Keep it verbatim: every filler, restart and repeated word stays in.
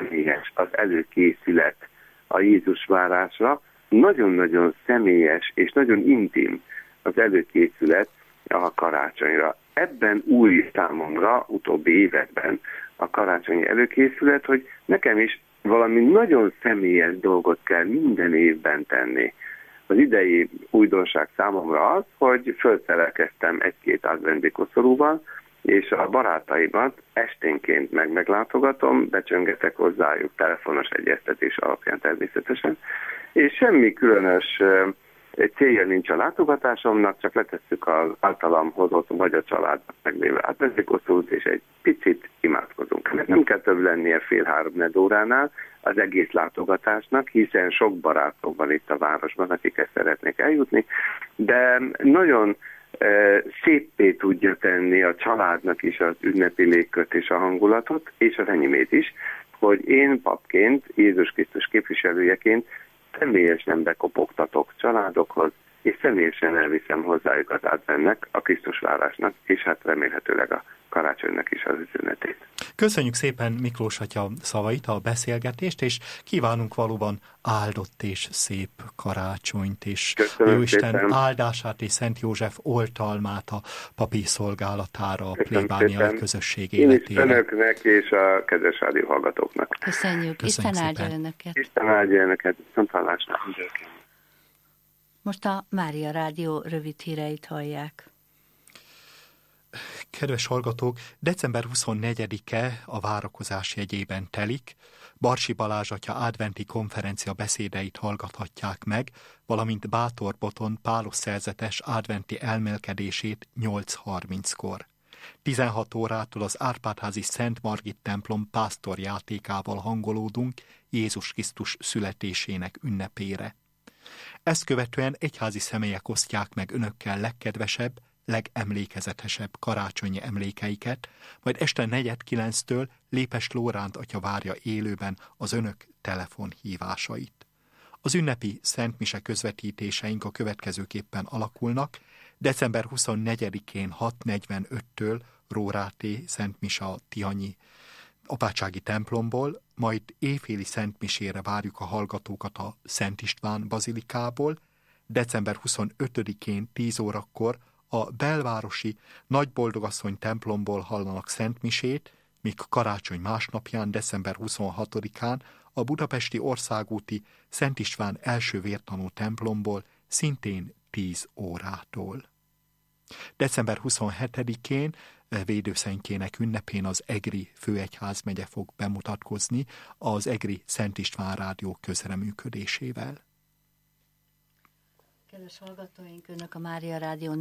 személyes az előkészület a Jézus várásra, nagyon-nagyon személyes és nagyon intim az előkészület a karácsonyra. Ebben új számomra utóbbi években a karácsonyi előkészület, hogy nekem is valami nagyon személyes dolgot kell minden évben tenni. Az idei újdonság számomra az, hogy felszerelkeztem egy-két adventi koszorúval, és a barátaimat esténként meg meglátogatom, becsöngetek hozzájuk telefonos egyeztetés alapján természetesen, és semmi különös célja nincs a látogatásomnak, csak letesszük az általam hozott vagy a családnak meglévő adventi koszorút, és egy picit imádkozunk. Ennek nem kell több lennie fél-három óránál az egész látogatásnak, hiszen sok barátok van itt a városban, akik ezt szeretnék eljutni, de nagyon széppé tudja tenni a családnak is az ünnepi légkört és a hangulatot, és az enyémét is, hogy én papként, Jézus Krisztus képviselőjeként személyesen bekopogtatok családokhoz, és személyesen elviszem hozzájuk az adventnek, a Krisztus várásnak, és hát remélhetőleg a karácsonynak is az üzenetét. Köszönjük szépen Miklós atya szavait, a beszélgetést, és kívánunk valóban áldott és szép karácsonyt, és Köszönöm Jóisten szépen. áldását és Szent József oltalmát a papi szolgálatára, a Köszönöm plébániai szépen. közösség Én is életére. önöknek és a kedves rádió hallgatóknak. Köszönjük. Köszönjük Isten áldja szépen. önöket. Isten áldja önöket, viszont hallásra. Most a Mária Rádió rövid híreit hallják. Kedves hallgatók, december huszonnegyedike a várakozás jegyében telik. Barsi Balázs atya adventi konferencia beszédeit hallgathatják meg, valamint Bátor Boton Pálos szerzetes adventi elmélkedését nyolc harminckor. tizenhat órától az Árpádházi Szent Margit templom pásztorjátékával hangolódunk Jézus Krisztus születésének ünnepére. Ezt követően egyházi személyek osztják meg önökkel legkedvesebb, legemlékezetesebb karácsonyi emlékeiket, majd este negyed kilenctől Lépes Lóránt atya várja élőben az önök telefonhívásait. Az ünnepi szentmise közvetítéseink a következőképpen alakulnak. december huszonnegyedikén hat negyvenöttől Róráté szentmise a Tihanyi apátsági templomból, majd éjféli szentmisére várjuk a hallgatókat a Szent István bazilikából, december huszonötödikén tíz órakor a belvárosi Nagyboldogasszony templomból hallanak szentmisét, míg karácsony másnapján, december huszonhatodikán a budapesti országúti Szent István első vértanú templomból szintén tíz órától. december huszonhetedikén védőszentjének ünnepén az Egri főegyházmegye fog bemutatkozni az Egri Szent István Rádió közreműködésével. Kedves hallgatóink, önök a Mária Rádió